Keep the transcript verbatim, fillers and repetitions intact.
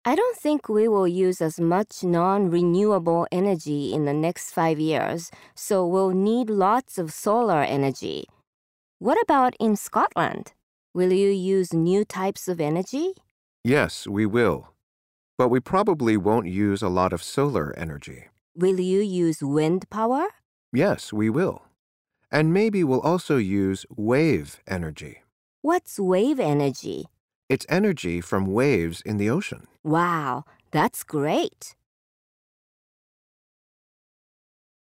I don't think we will use as much non-renewable energy in the next five years, so we'll need lots of solar energy. What about in Scotland? Will you use new types of energy? Yes, we will. But we probably won't use a lot of solar energy. Will you use wind power? Yes, we will. And maybe we'll also use wave energy. What's wave energy? It's energy from waves in the ocean. Wow, that's great.